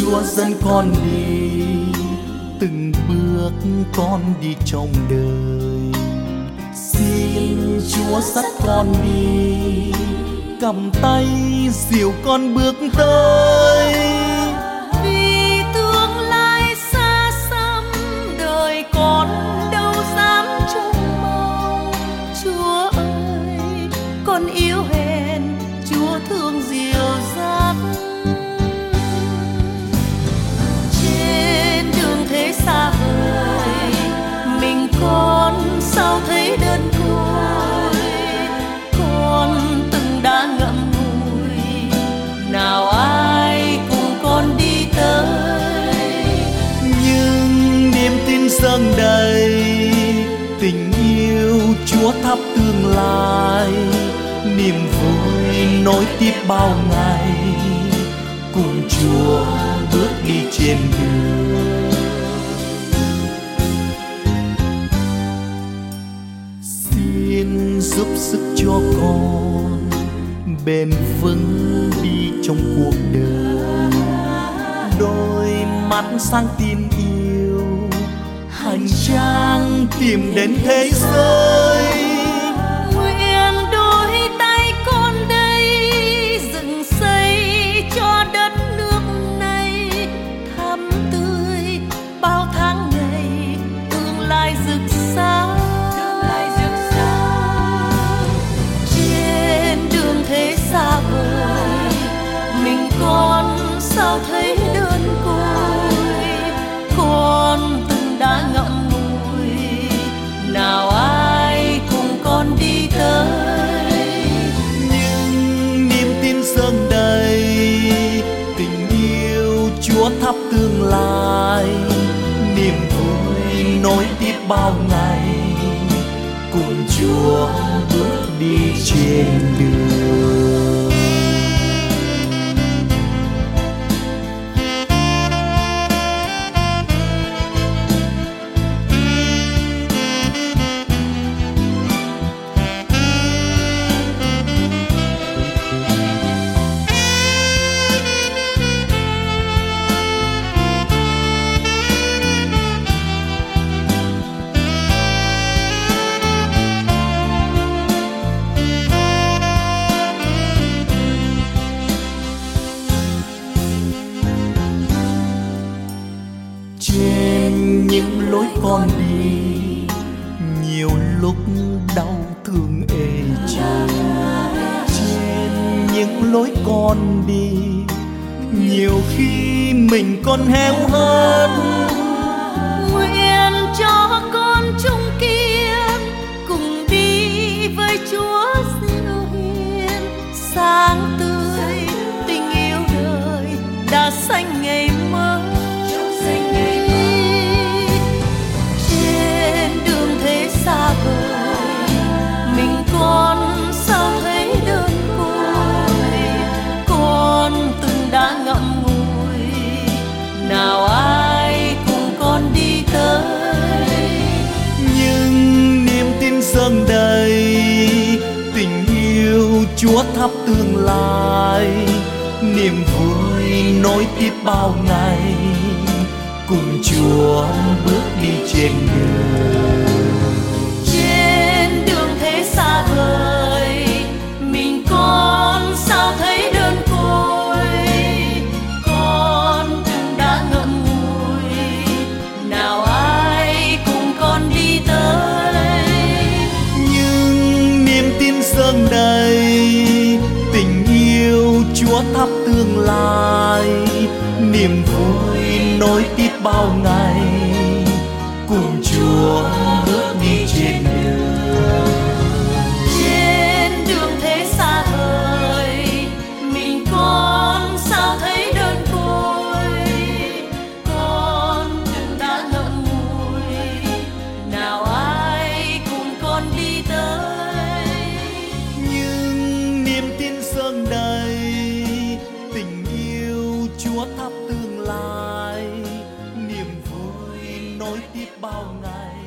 Chúa dẫn con đi, từng bước con đi trong đời. Xin Chúa dắt con đi, cầm tay dìu con bước tới. Vì tương lai xa xăm, đời con đâu dám trông mong. Chúa ơi, con yếu hèn, Chúa thương dìu dắt. Trên đường thế xa vời, mình con sao thấy đơn côi. Con từng đã ngậm ngùi, nào ai cùng con đi tới. Nhưng niềm tin dâng đầy, tình yêu Chúa thắp tương lai. Niềm vui nối tiếp bao ngày, cùng Chúa bước đi trên đường. Xin giúp sức cho con bền vững đi trong cuộc đời. Đôi mắt sáng tin yêu, hành trang tìm đến thế giới. Nguyện đôi tay con đây, dựng xây cho đất nước này thắm tươi bao tháng ngày, tương lai rực sáng. Trên đường thế xa vời, mình con sao thấy đơn côi. Con từng đã ngậm ngùi, nào ai cùng con đi tới. Nhưng niềm tin dâng đầy, tình yêu Chúa thắp tương lai. Niềm vui nối tiếp bao ngày, cùng Chúa bước đi trên đường. Trên những lối con đi, nhiều lúc đau thương ê chề. Trên những lối con đi, nhiều khi mình còn héo hắt. Nguyện cho con chung kiên, cùng đi với Chúa siêu hiền. Sáng tươi tình yêu đời đã xanh ngày mới. Trên đường thế xa vời, mình con sao thấy đơn côi. Con từng đã ngậm ngùi, nào ai cùng con đi tới. Nhưng niềm tin dâng đầy, tình yêu Chúa thắp tương lai. Niềm vui nối tiếp bao ngày, cùng Chúa bước đi trên đường. Trên đường thế xa vời, mình con sao thấy đơn côi. Con từng đã ngậm ngùi, nào ai cùng con đi tới. Nhưng niềm tin dâng đầy, tình yêu Chúa thắp tương lai. Niềm vui nối tiếp bao ngày, cùng Chúa bước đi trên đường. Trên đường thế xa vời, mình con sao thấy đơn côi. Con từng đã ngậm ngùi, nào ai cùng con đi tới. Nhưng niềm tin dâng đầy, tình yêu Chúa thắp tương lai. Niềm vui nối tiếp bao ngày,